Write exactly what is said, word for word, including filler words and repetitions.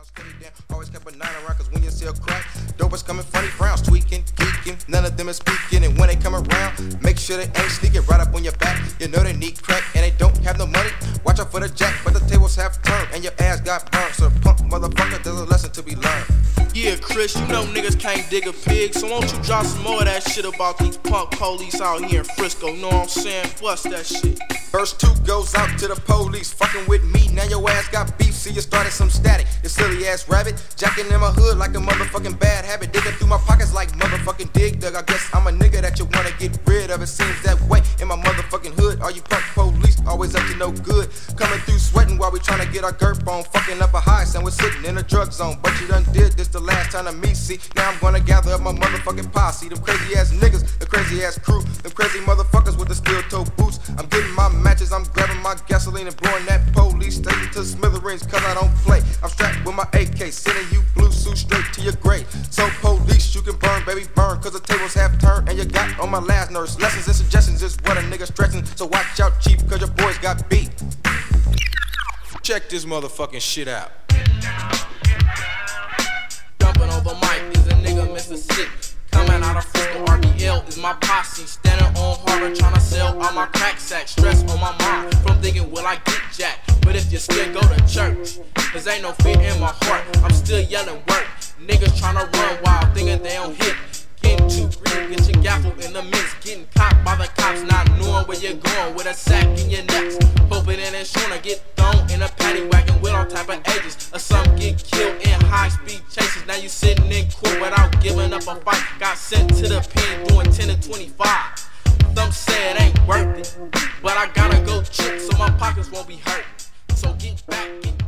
steady down. Always kept a nine around, cause when you see a crack, dopers coming funny frowns, tweaking, geeking. None of them is speaking, and when they come around, make sure they ain't sneaking right up on your back. You know they need crack, and they don't have no money. Watch out for the jack, but the tables have turned, and your ass got burned. So punk motherfucker, there's a lesson to be learned. Yeah, Chris, you know niggas can't dig a pig, so won't you drop some more of that shit about these punk police out here in Frisco, know what I'm saying? Bust that shit. Verse two goes out to the police, fucking with me, now your ass got beef, see you started some static, you silly ass rabbit, jacking in my hood like a motherfucking bad habit, digging through my pockets like motherfucking dig dug. I guess I'm a nigga that you wanna get rid of, it seems that way in my motherfucking hood. All you punk police always up to no good, coming through sweating while we tryna get our girth on, fucking up a high and we're sitting in a drug zone. But you done did this the last time to me, see, now I'm gonna gather up my motherfucking posse, them crazy ass niggas, the crazy ass crew, them crazy motherfuckers with the steel toe boots. I'm getting my matches, I'm grabbing my gasoline and blowing that police station to smithereens, cause I don't play. I'm strapped with my A K, sending you blue suit straight to your grave. So police, you can burn, baby, burn, cause the tables have turned and you got on my last nerves. Lessons and suggestions is what a nigga stretching, so watch out, chief, cause your boys got beat. Check this motherfucking shit out. Jumping on the mic is a nigga Mississippi. Coming out of Frisco, R B L is my posse. Standing on Harvard trying to sell all my crack sacks. Stress on my mind from thinking, will I get jacked? But if you're scared, go to church. Cause ain't no fear in my heart, I'm still yelling work. Niggas trying to run wild, thinking they don't hit. Getting too greedy, get your gaffle in the mix. Getting caught by the cops, not knowing where you're going. With a sack in your necks, hoping it ain't sure to get thrown in a paddy wagon with all type of edges. Or some get killed in high speed chases. Now you sitting in court without giving up a fight. Got sent to the pen doing ten to twenty-five. Some say it ain't worth it, but I gotta go chip so my pockets won't be hurt. So get back, get